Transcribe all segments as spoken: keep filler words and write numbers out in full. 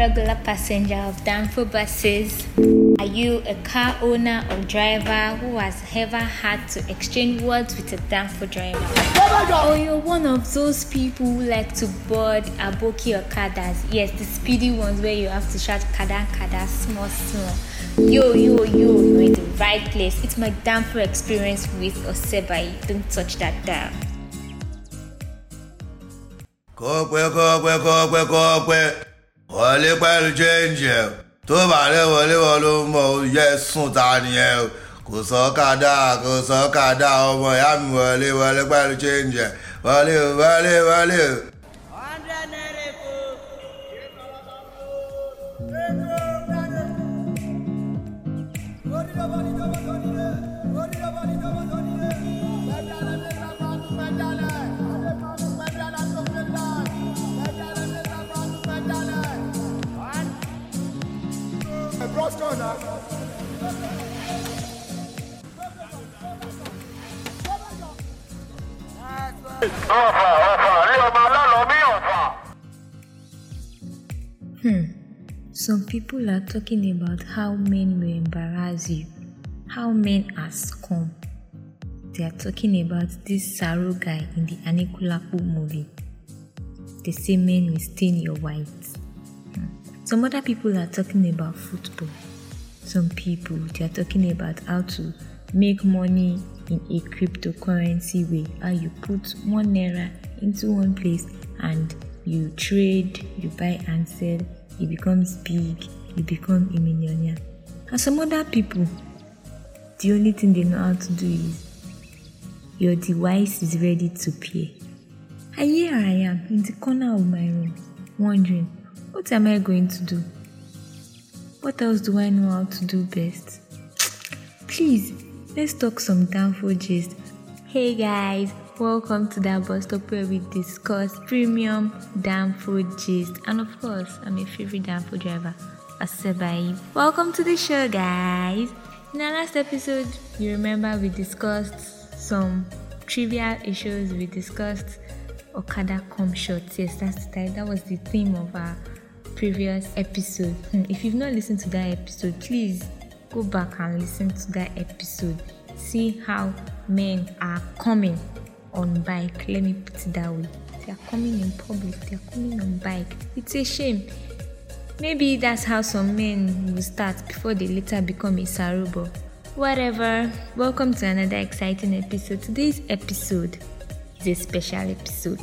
regular passenger of Danfo buses? Are you a car owner or driver who has ever had to exchange words with a Danfo driver? Or you're one of those people who like to board Aboki Okadas? Yes, the speedy ones where you have to shout kada kada, small small. Yo, yo, yo, you're in the right place. It's my Danfo experience with Osebai. Don't touch that dial. Kọ́pẹ́ kọ́pẹ́ kọ́pẹ́ kọ́pẹ́ wọlé pẹ̀lú jẹ́ǹjẹ̀ tó bá lé wọlé wọ́n ló mọ̀ yẹ sùn ta nìyẹn o kò sọ́kadà kò sọ́kadà ọmọ ìyá mi wọlé wọlé pẹ̀lú jẹ́ǹjẹ̀ wọlé wọlé wọlé. Hmm. Some people are talking about how men will embarrass you, how men are scum. They are talking about this Saru guy in the Anikulapo movie. They say men will stain your white. Hmm. Some other people are talking about football. Some people, they are talking about how to make money in a cryptocurrency way. How you put one naira into one place and you trade, you buy and sell, it becomes big, you become a millionaire. And some other people, the only thing they know how to do is your device is ready to pair. And here I am in the corner of my room, wondering, what am I going to do? What else do I know how to do best? Please, let's talk some Danfo gist. Hey guys, welcome to that bus stop where we discuss premium Danfo gist. And of course, I'm your favorite Danfo driver, Osebai. Welcome to the show, guys. In our last episode, you remember we discussed some trivial issues. We discussed Okada come shots. Yes, that's the title. That was the theme of our previous episode. If you've not listened to that episode, please go back and listen to that episode. See how men are coming on bike. Let me put it that way. They are coming in public. They are coming on bike. It's a shame. Maybe that's how some men will start before they later become a sarubo. Whatever. Welcome to another exciting episode. Today's episode is a special episode.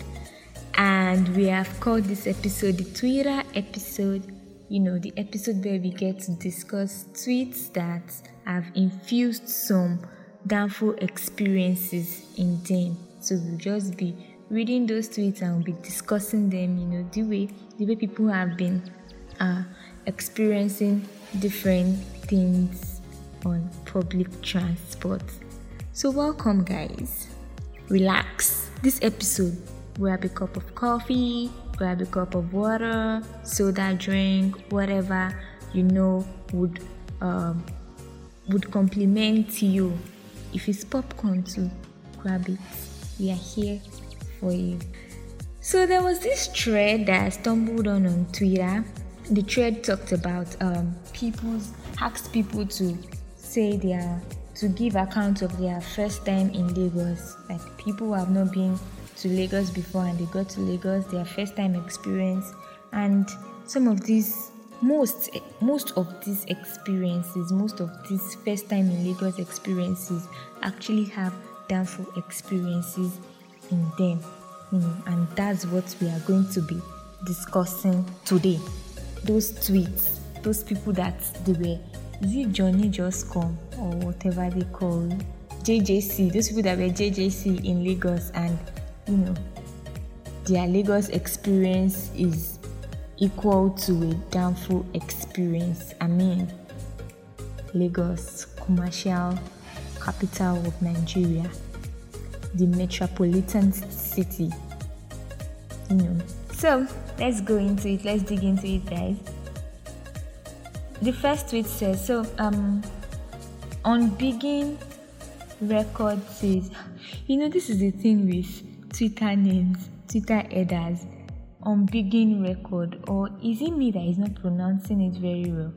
And we have called this episode the Twitter episode. You know, the episode where we get to discuss tweets that have infused some Danfo experiences in them. So we'll just be reading those tweets and we'll be discussing them, you know, the way the way people have been uh, experiencing different things on public transport. So welcome, guys. Relax. This episode, grab a cup of coffee, grab a cup of water, soda drink, whatever you know would um, would complement you. If it's popcorn too, grab it. We are here for you. So there was this thread that I stumbled on on Twitter. The thread talked about um, people's asked people to say their to give account of their first time in Lagos. Like people who have not been to Lagos before and they got to Lagos, their first time experience. And some of these, most most of these experiences, most of these first time in Lagos experiences actually have Danfo experiences in them. You know, and that's what we are going to be discussing today. Those tweets, those people that they were, is it Johnny Just Come or whatever they call J J C, those people that were J J C in Lagos and you know, their Lagos experience is equal to a Danfo experience. I mean, Lagos, commercial capital of Nigeria, the metropolitan city, you know. So, let's go into it. Let's dig into it, guys. The first tweet says, so, um, on Begin Record says, you know, this is the thing with Twitter names, Twitter headers. Unbegin Record, or is it me that is not pronouncing it very well?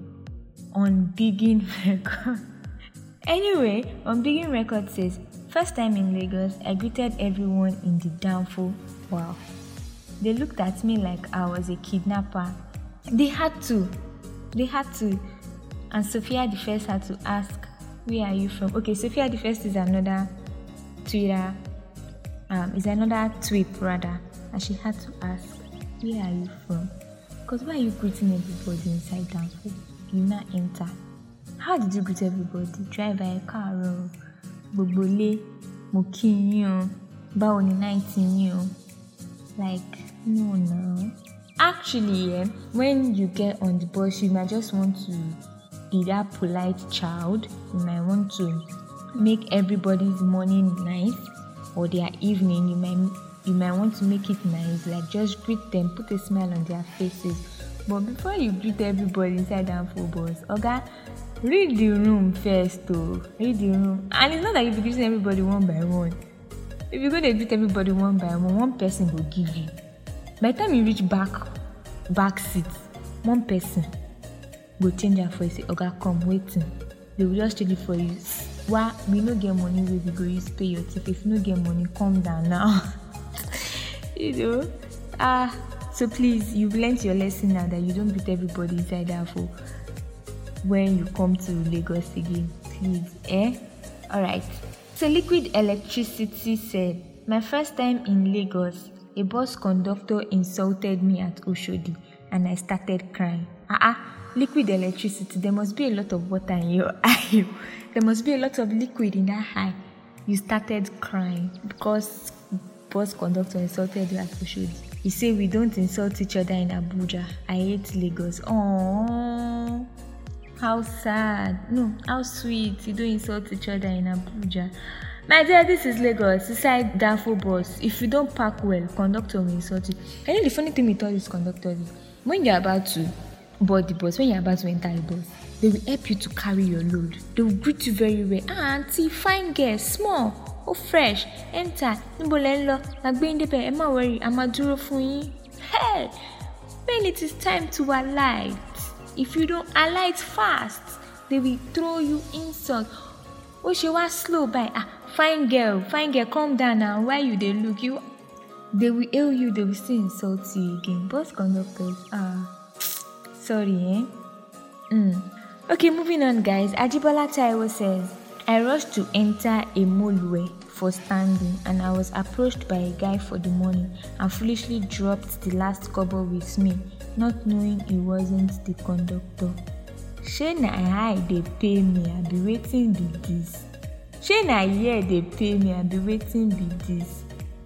Unbegin Record. Anyway, Unbegin Record says, first time in Lagos, I greeted everyone in the Danfo. Wow. They looked at me like I was a kidnapper. They had to. They had to. And Sophia the First had to ask, where are you from? Okay, Sophia the First is another Twitter, um, is another tweet rather. And she had to ask, where are you from? Because why are you greeting everybody inside Danfo? You not enter. How did you greet everybody? Drive by a car or Bogbole, Mokinyo, Baoni nineteen. Like, no, no. Actually, yeah, when you get on the bus, you might just want to be that polite child. You might want to make everybody's morning nice, or their evening. You might you might want to make it nice. Like, just greet them, put a smile on their faces. But before you greet everybody inside Danfo bus, okay, read the room first, though. Read the room, and it's not like you be greeting everybody one by one. If you're going to greet everybody one by one, one person will give you. By the time you reach back, back seat, one person will change her for you. Say, Oga, come, waiting. They will just change it for you. Why? We no get money where we go use pay your ticket. If you no get money, calm down now. You know? Ah, uh, so please, you've learned your lesson now that you don't beat everybody inside Danfo when you come to Lagos again. Please, eh? Alright. So Liquid Electricity said, my first time in Lagos, a bus conductor insulted me at Oshodi and I started crying. Ah, uh-uh, Liquid Electricity, there must be a lot of water in your eye. There must be a lot of liquid in that eye. You started crying because bus conductor insulted you at Oshodi. He said we don't insult each other in Abuja. I hate Lagos. Aww. How sad. No, how sweet. You don't insult each other in Abuja. My dear, this is Lagos. Inside Danfo bus. If you don't park well, conductor will insult you. And you know the funny thing with all these conductors is, when you're about to board the bus, when you're about to enter the bus, they will help you to carry your load. They will greet you very well. Ah, auntie, fine girl, small, oh fresh, enter. Nibolelo, Nagbende pe, Emma worry, I'ma duro fun yin. Hey, when it is time to alight. If you don't alight fast, they will throw you insult. Oh, she was slow by. Ah, fine girl, fine girl, calm down now. Why you they look you? They will hail you. They will still insult you again. Bus conductors. Ah, sorry, eh? Mm. Okay, moving on, guys. Ajibola Taiwo says, I rushed to enter a Molue for standing, and I was approached by a guy for the money and foolishly dropped the last kobo with me, not knowing he wasn't the conductor. Shey na eye dey pay me, I be waiting be this. Shey na ear dey pay me, I be waiting be this.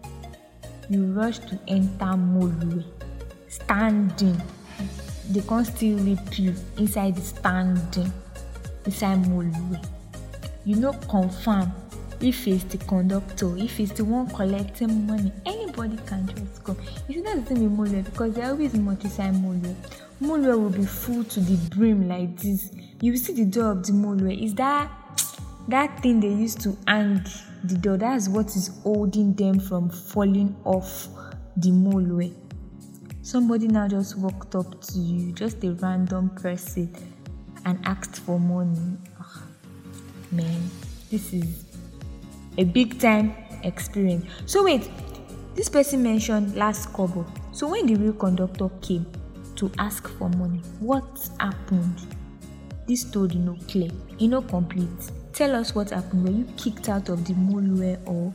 You rush to enter Molue, standing. They can't still rip you inside the standing, inside Molue. You know, confirm if it's the conductor, if it's the one collecting money, anybody can just come. You see, that's the thing with Molue, because they're always much inside Molue. Molue will be full to the brim like this. You see the door of the Molue. Is that that thing they used to hang the door? That's what is holding them from falling off the Molue. Somebody now just walked up to you, just a random person, and asked for money. Oh, man, this is a big time experience. So wait, this person mentioned last kobo. So when the real conductor came to ask for money, what happened? This story no clear, e no complete. Tell us what happened. Were you kicked out of the Molue, or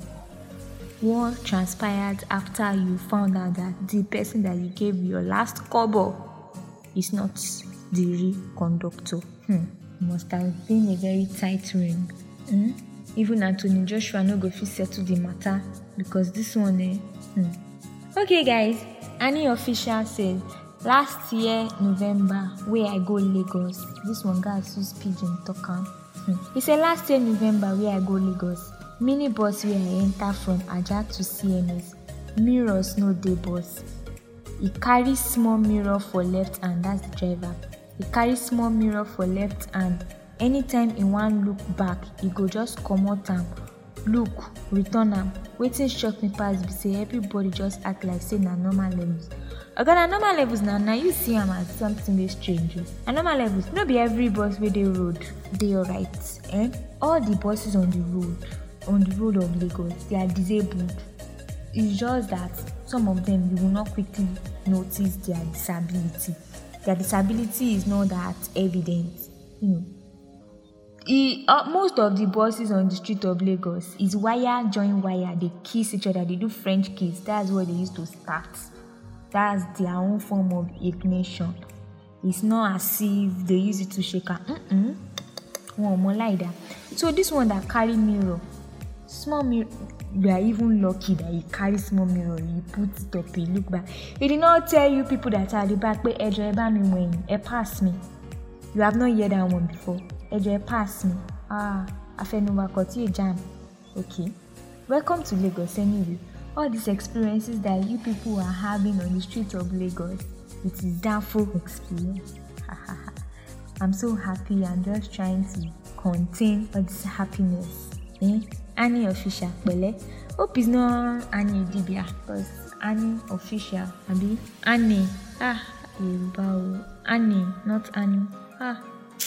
what transpired after you found out that the person that you gave your last kobo is not the real conductor? Hmm. Must have been a very tight ring. Hmm? Even Anthony Joshua no go fit settle the matter, because this one, eh? Hmm. Okay, guys. Annie Official said, last year November, where I go Lagos. This one guys use pidgin talk am. Hmm. He said last year November, where I go Lagos. Mini bus where I enter from Aja to C M S. Mirrors no dey bus. He carry small mirror for left hand, that's the driver. He carry small mirror for left hand. Anytime he wan look back, he go just comot am, look, return am. Wetin shock me pass be say everybody just act like say na normal levels. Okay, na normal levels now. Now you see them as something very strange. And normal levels, no be every bus where they road, they alright. Eh? All the buses on the road, on the road of Lagos, they are disabled. It's just that some of them you will not quickly notice their disability. Their disability is not that evident. You know. It, uh, most of the buses on the street of Lagos is wire join wire. They kiss each other. They do French kiss. That's what they used to start. That's their own form of ignition. It's not as if they use it to shake her. Mm-mm. One more like that. So this one that carry mirror, small mirror, you are even lucky that you carry small mirror. You put it up, you look back. It did not tell you people that are the back, but Ejo me when it pass me. You have not heard that one before. Ejo pass me. Ah, I feel no a jam. Okay. Welcome to Lagos anyway. All these experiences that you people are having on the streets of Lagos, it is downfall experience. I'm so happy. I'm just trying to contain all this happiness. Eh? Annie official, Bele. Hope it's not Annie Dibia, because Annie official, Abi Annie. Ah, Yoruba. Annie, not Annie. Ah.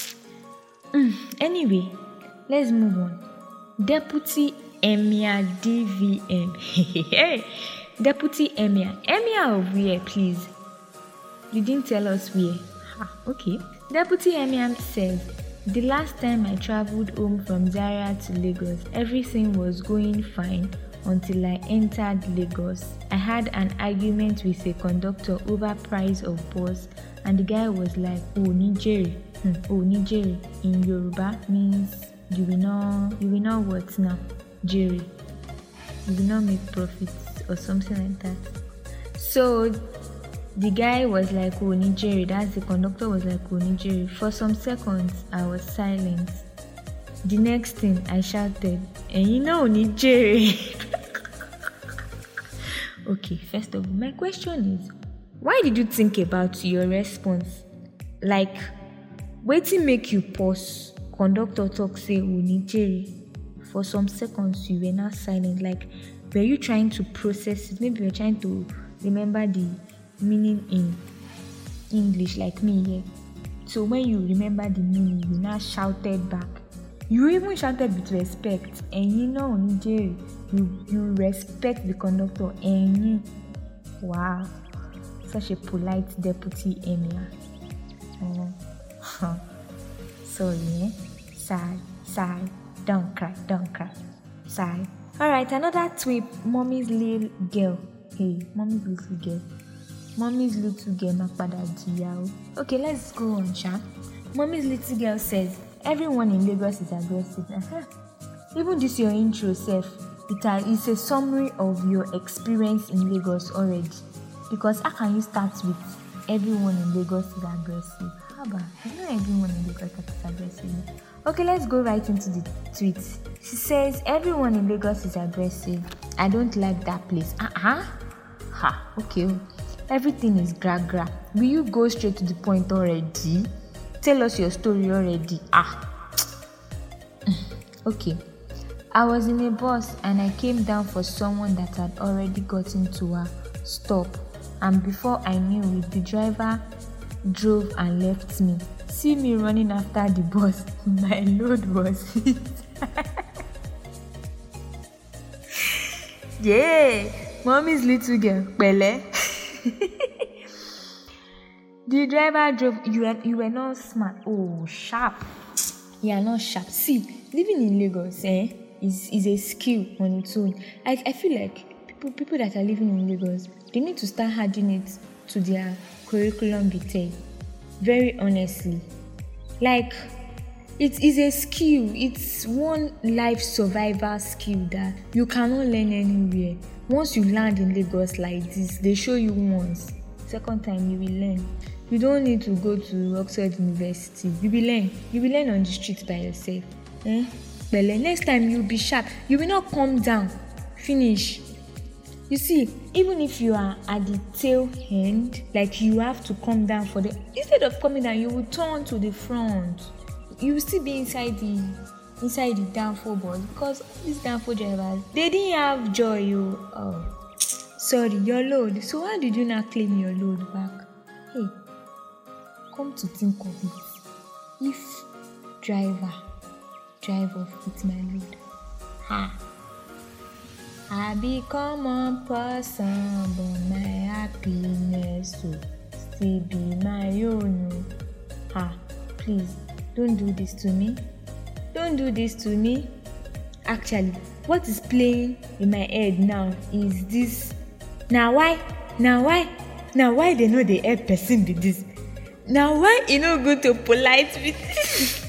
Mm. Anyway, let's move on. Deputy Emir D V M. Hey, Deputy Emir. Emir of where, please? You didn't tell us where. Ah, okay. Deputy Emir says, the last time I traveled home from Zaria to Lagos, everything was going fine until I entered Lagos. I had an argument with a conductor over price of bus, and the guy was like, oh, Nigeri. Hmm. Oh, Nigeri in Yoruba means you will not, you will not what now? Jerry. You will not make profits or something like that. So the guy was like, oh, Nigeri. That's the conductor was like, oh, Nigeri. For some seconds, I was silent. The next thing I shouted, and you know, Nigeri. Okay, first of all, my question is, why did you think about your response? Like, waiting make you pause. Conductor talk say, oh, Nigeri. For some seconds, you were not silent. Like, were you trying to process it? Maybe you were trying to remember the meaning in English, like me here. Yeah. So when you remember the meaning, you now shouted back. You even shouted with respect. And you know, Nigeri, you you respect the conductor. And you, wow, such a polite deputy emir. Oh, sorry, eh? Sigh, sigh. Don't cry, don't cry. Sigh. Alright, another tweet. Mommy's little girl. Hey, mommy's little girl. Mommy's little girl, Makpada Jiyao. Okay, let's go on, Sha. Mommy's little girl says, everyone in Lagos is aggressive. Uh-huh. Even this your intro self, it is a summary of your experience in Lagos already. Because how can you start with everyone in Lagos is aggressive? How about? It's not everyone in Lagos that is aggressive. Okay, let's go right into the tweet. She says, everyone in Lagos is aggressive. I don't like that place. Uh-huh. Ha, okay. Everything is gra-gra. Will you go straight to the point already? Tell us your story already. Ah. Okay. I was in a bus and I came down for someone that had already gotten to a stop. And before I knew it, the driver drove and left me. See me running after the bus. My load was hit. Yeah, mommy's little girl, Bele. The driver drove. You were, you were not smart. Oh, sharp. You are not sharp. See, living in Lagos, eh, is is a skill on its own. I I feel like people people that are living in Lagos, they need to start adding it to their curriculum vitae. Very honestly, like, it is a skill. It's one life survival skill that you cannot learn anywhere. Once you land in Lagos like this, they show you once. Second time, you will learn. You don't need to go to Oxford University. You will learn. You will learn on the street by yourself. Eh? But next time, you'll be sharp. You will not come down. Finish. You see, even if you are at the tail end, like you have to come down for the, instead of coming down, you will turn to the front. You will still be inside the inside the downfall bus, because these downfall drivers, they didn't have joy. You, oh, sorry, your load. So why did you not claim your load back? Hey, come to think of it, if driver drive off with my load, ha, I become a person, but my happiness will still be my own. Ha, please, don't do this to me. Don't do this to me. Actually, what is playing in my head now is this. Now why? Now why? Now why they know they help person with this? Now why you no go to polite with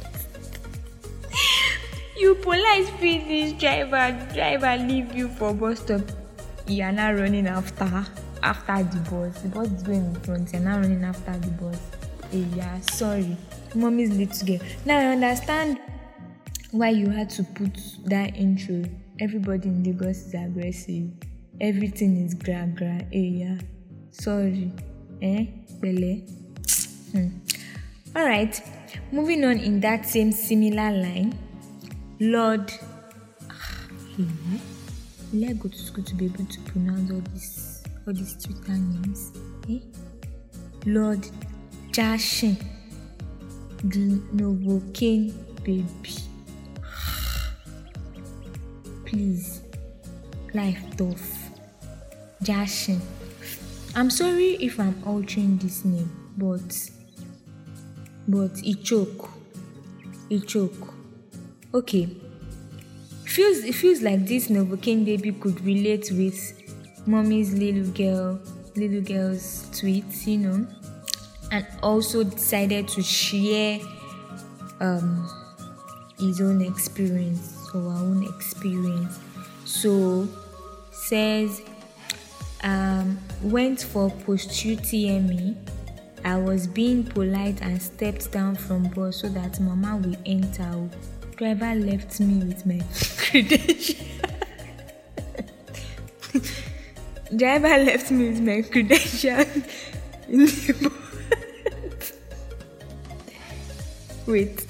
you polite with this driver, driver leave you for bus stop. You are now running after after the bus. The bus is going in front. You are now running after the bus. Hey, yeah, sorry. Mommy's little girl. Now I understand why you had to put that intro. Everybody in Lagos is aggressive. Everything is gra gra. Hey, yeah. Sorry. Eh? Bele. Hmm. Alright. Moving on in that same similar line. Lord. Hey, will I go to school to be able to pronounce all these all these Twitter names? Eh? Lord Jashin. The Novocaine baby. Please. Life tough. Jashin. I'm sorry if I'm altering this name, but but it choke. It choke. Okay. Feels it feels like this Novocaine baby could relate with mommy's little girl, little girl's tweets, you know, and also decided to share um his own experience or our own experience. So says um went for post-U T M E. I was being polite and stepped down from bus so that mama will enter. Driver left me with my credentials. Driver left me with my credentials in the bus. Wait.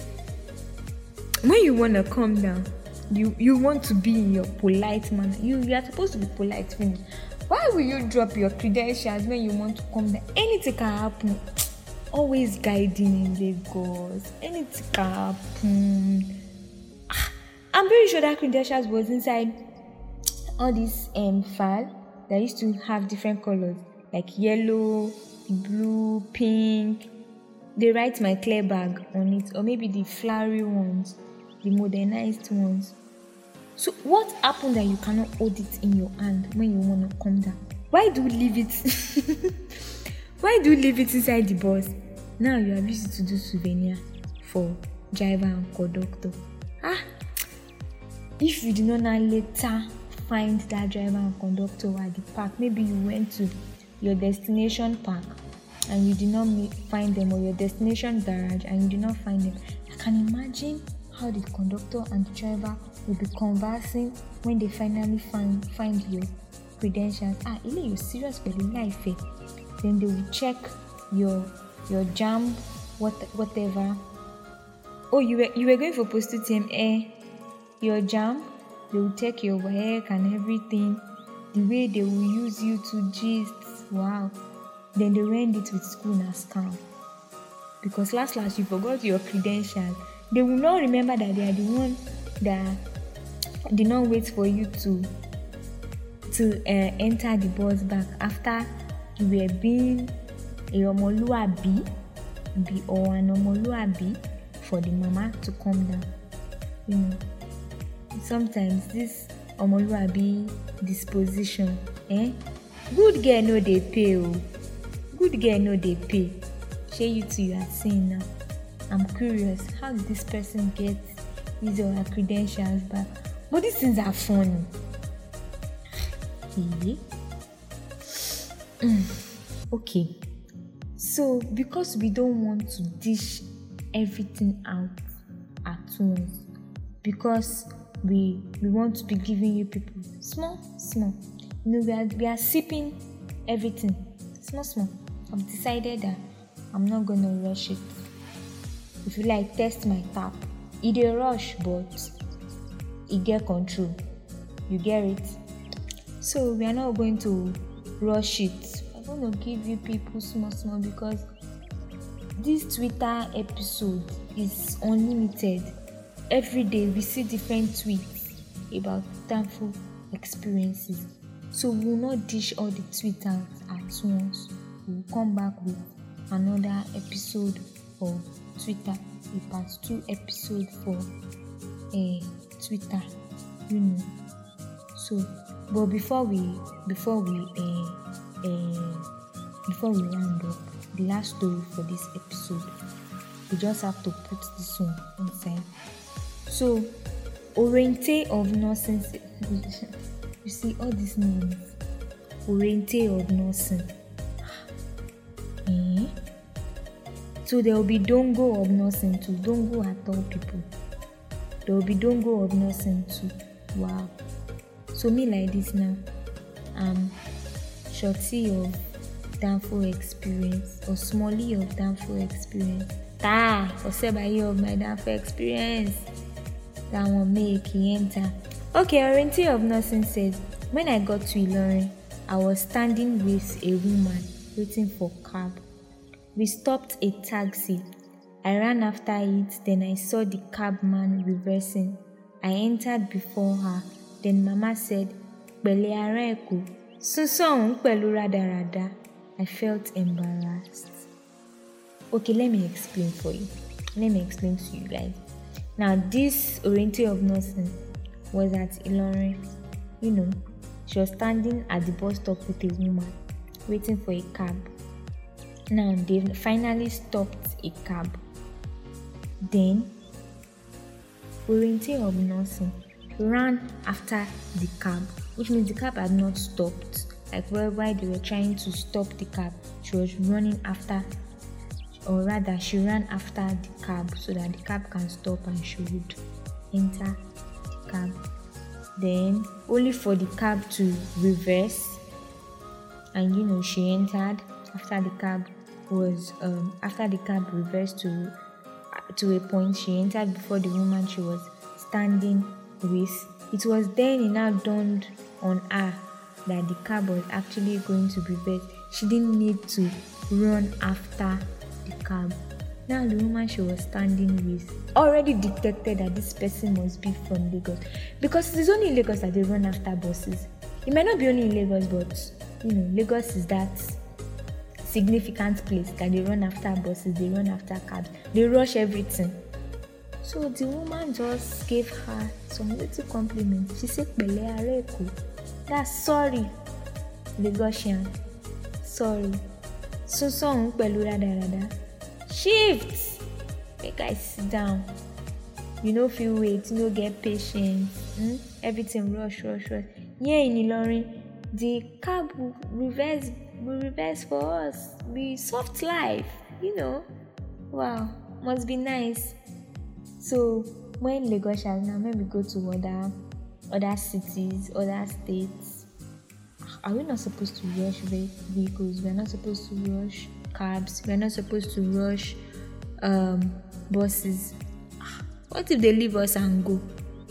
When you wanna calm down, you you want to be in your polite manner. You you are supposed to be polite, finish. Why will you drop your credentials when you want to come down? Anything can happen. Always guiding in Lagos. Anything can happen. I'm very sure that credentials was inside all this um file that used to have different colors, like yellow, blue, pink. They write my clear bag on it, or maybe the flowery ones, the modernized ones. So what happened that you cannot hold it in your hand when you want to come down? Why do you leave it? Why do you leave it inside the bus? Now you are busy to do souvenir for driver and conductor. Ah, if you did not now later find that driver and conductor at the park, maybe you went to your destination park and you did not meet, find them, or your destination garage and you did not find them. I can imagine how the conductor and the driver will be conversing when they finally find find your credentials. Ah, Ile, you're serious for the life, eh? Then they will check your your jam, what whatever. Oh, you were you were going for post-U T M E, eh? Your jam. They will take your work and everything. The way they will use you to gist. Wow. Then they will end it with school na scam. Because last last you forgot your credentials. They will not remember that they are the one that did not wait for you to to uh, enter the bus back after you were being a omoluabi be or an omoluabi for the mama to come down. You know, sometimes this omoluabi disposition, eh? Good girl no dey pay oh. Good girl no dey pay. Shey you two you are saying now. I'm curious, how did this person get his or her credentials back? But these things are funny. Okay. Mm. Okay. So, because we don't want to dish everything out at once, because we we want to be giving you people small, small. You know, we are, we are sipping everything small, small. I've decided that I'm not going to rush it. If you like, test my tap. It a rush, but it get control. You get it? So we are not going to rush it. I'm going to give you people small small because this Twitter episode is unlimited. Every day we see different tweets about thankful experiences. So we will not dish all the tweets out at once. We will come back with another episode for Twitter, a part two episode for uh, Twitter, you know. So, but before we before we uh, uh, before we round up, the last story for this episode, we just have to put this one inside. So, Orente of nursing. You see all these names. Orente of nursing. Eh? So there will be Dongo of nursing too. Dongo are tall people. There will be Dongo of nursing too. Wow. So me like this now. Um, Shorty of thankful experience or Smally of thankful experience. Ta or Sebayi of my thankful experience. That one make he enter. Okay, Orente of nursing says, when I got to Ilorin, I was standing with a woman waiting for cab. We stopped a taxi. I ran after it, then I saw the cabman reversing. I entered before her. Then Mama said, Pẹ̀lẹ́ ará Èkó, sunsun pẹ̀lú rádaràda. I felt embarrassed. Okay, let me explain for you. Let me explain to you guys. Now, this Orente of nursing was at Ilorin. You know, she was standing at the bus stop with a woman waiting for a cab. Now, they finally stopped a cab. Then, Orente of nursing ran after the cab, which means the cab had not stopped. Like while they were trying to stop the cab, she was running after, or rather, she ran after the cab so that the cab can stop and she would enter the cab. Then, only for the cab to reverse, and you know, she entered after the cab was um after the cab reversed to to a point. She entered before the woman she was standing with. It was then it now dawned on her that the cab was actually going to reverse. She didn't need to run after the cab. Now the woman she was standing with already detected that this person must be from Lagos, because it is only in Lagos that they run after buses. It might not be only in Lagos, but you know, Lagos is that significant place that they run after buses, they run after cabs, they rush everything. So the woman just gave her some little compliment. She said, Pẹ̀lẹ́ ará Èkó. That's sorry, Lagosian. Sorry. Sunsun pẹ̀lú rádaràda. Shift. Make I sit down. You no feel wait, you no get patience. Hmm? Everything rush, rush, rush. Here in Ilorin, the cab will reverse, will reverse for us. Be soft life, you know. Wow, must be nice. So when Lagosians now maybe go to other other cities, other states, are we not supposed to rush vehicles? We are not supposed to rush cabs. We are not supposed to rush um, buses. What if they leave us and go?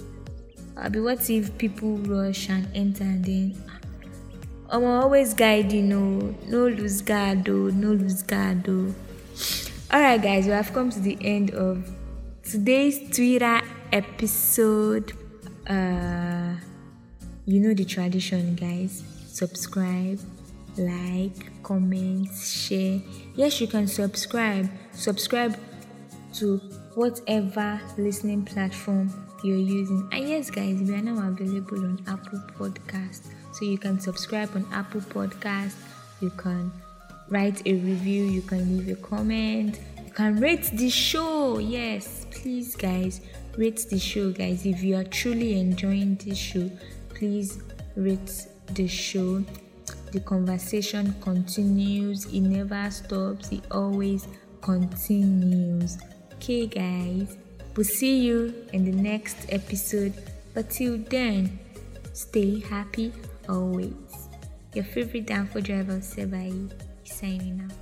Abi, what if people rush and enter and then I'm always guide, you know, no lose guard, oh, no lose guard, oh. Alright guys, we have come to the end of today's Twitter episode. Uh, you know the tradition, guys. Subscribe, like, comment, share. Yes, you can subscribe. Subscribe to whatever listening platform you're using. And yes, guys, we are now available on Apple Podcast. So you can subscribe on Apple Podcast. You can write a review. You can leave a comment. You can rate the show. Yes, please, guys, rate the show, guys. If you are truly enjoying this show, please rate the show. The conversation continues. It never stops. It always continues. Okay, guys, we'll see you in the next episode. But till then, stay happy always. Your favorite downfall driver, Sebayi, signing out.